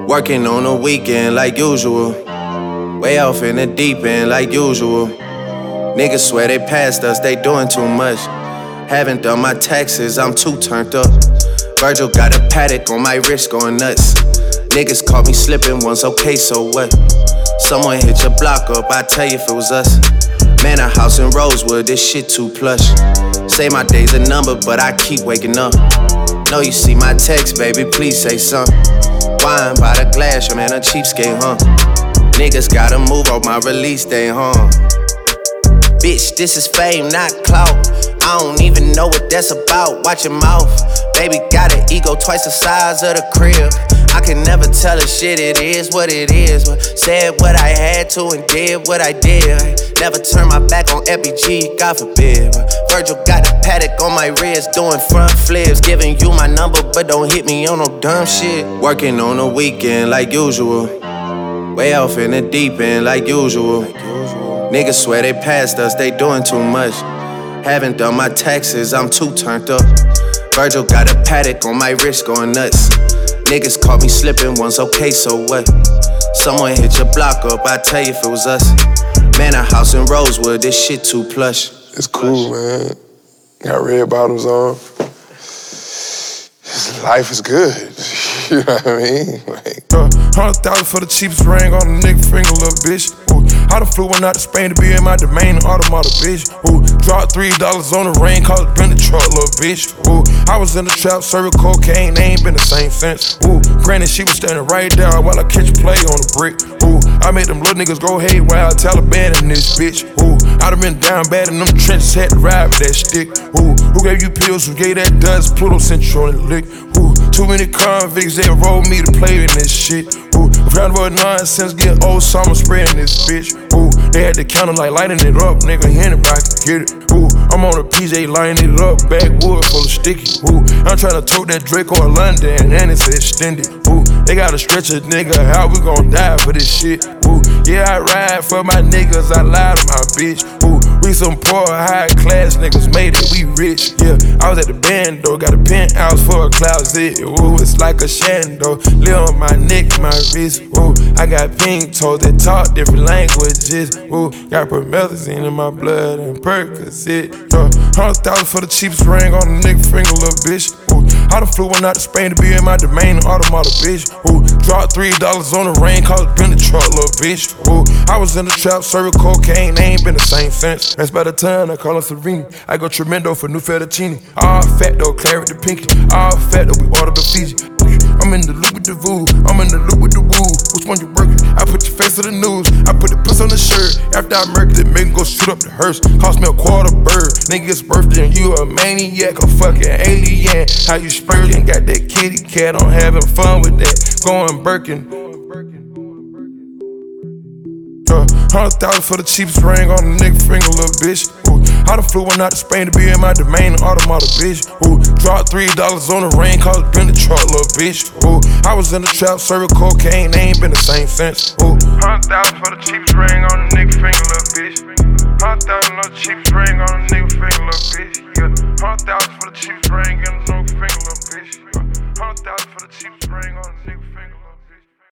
Working on the weekend like usual. Way off in the deep end like usual. Niggas swear they passed us, they doing too much. Haven't done my taxes, I'm too turned up. Virgil got a paddock on my wrist going nuts. Niggas caught me slipping once, okay, so what? Someone hit your block up, I tell you if it was us. Man, a house in Rosewood, this shit too plush. Say my day's a number, but I keep waking up. Know you see my text, baby, please say something. Wine by the glass, your man a cheapskate, huh? Niggas gotta move on my release day, huh? Bitch, this is fame, not clout. I don't even know what that's about, watch your mouth. Baby got an ego twice the size of the crib. I can never tell a shit, it is what it is. But said what I had to and did what I did. Never turn my back on FBG, God forbid. Virgil got a paddock on my wrist, doing front flips. Giving you my number, but don't hit me on no dumb shit. Working on the weekend like usual. Way off in the deep end like usual. Niggas swear they passed us, they doing too much. Haven't done my taxes, I'm too turned up. Virgil got a paddock on my wrist going nuts. Niggas caught me slipping once, okay, so what? Someone hit your block up, I tell you if it was us. Man, a house in Rosewood, this shit too plush. It's cool, man. Got red bottoms on. Life is good. You know what I mean? Like, 100,000 for the cheapest ring on a nigga finger, little bitch. Ooh, I done flew one out to Spain to be in my domain, automata, bitch. Ooh, dropped $3 on the rain, called it been the truck, little bitch. Ooh, I was in the trap, serving cocaine, they ain't been the same since. Ooh, granted, she was standing right there while I catch a play on the brick. Ooh, I made them little niggas go haywire, Taliban in this bitch. Ooh, I done been down bad in them trenches, had to ride with that stick. Ooh, who gave you pills, who gave that dust, Pluto sent you on the lick. Ooh, too many convicts, they rolled me to play in this shit. Ooh, round about nonsense, get old summer spraying this bitch. Ooh, they had the counter like lighting it up, nigga, anybody can get it. Ooh, I'm on a PJ lighting it up, backwood full of sticky. Ooh, I'm tryna tote that Draco or London, and it's extended. Ooh, they gotta stretch a nigga, how we gon' die for this shit? Ooh, yeah, I ride for my niggas, I lie to my bitch. Ooh, we some poor, high class niggas, made it, we rich. Yeah, I was at the band though, got a penthouse for a closet. Ooh, it's like a shando, live on my neck, my wrist. Ooh, I got pink toes that talk different languages. Ooh, got promethazine in my blood and Percocet. 100,000 for the cheapest ring on a nigga finger, little bitch. Ooh, I done flew one out to Spain to be in my domain, automata, bitch. Ooh, dropped $3 on the rain, called it been the truck, little bitch. Ooh, I was in the trap, serving cocaine, they ain't been the same since. That's by the time I call her Serene. I go tremendo for new fettuccine. All fat though, claret the pinky. All fat though, we ordered the Fiji. I'm in the loop with the voo, I'm in the loop with the woo. Which one you working? I put your face on the news, I put the puss on the shirt. After I murdered it, make him go shoot up the hearse. Cost me a quarter bird. Nigga's birthday and you a maniac, a fucking alien. How you spurting? Got that kitty cat, I'm having fun with that. Going Birkin. 100,000 for the cheapest ring on a nigga finger, little bitch. Ooh, I done flew one out to Spain to be in my domain, automata, bitch. Ooh, dropped $3 on the rain, called it been the truck, little bitch. Ooh, I was in the trap, serving cocaine, they ain't been the same since. Ooh, 100,000 for the cheapest ring on a nigga finger, little bitch. 100,000 for the cheapest ring on a nigga finger, little bitch. Yeah, 100,000 for the cheapest ring on a nigga finger, little bitch.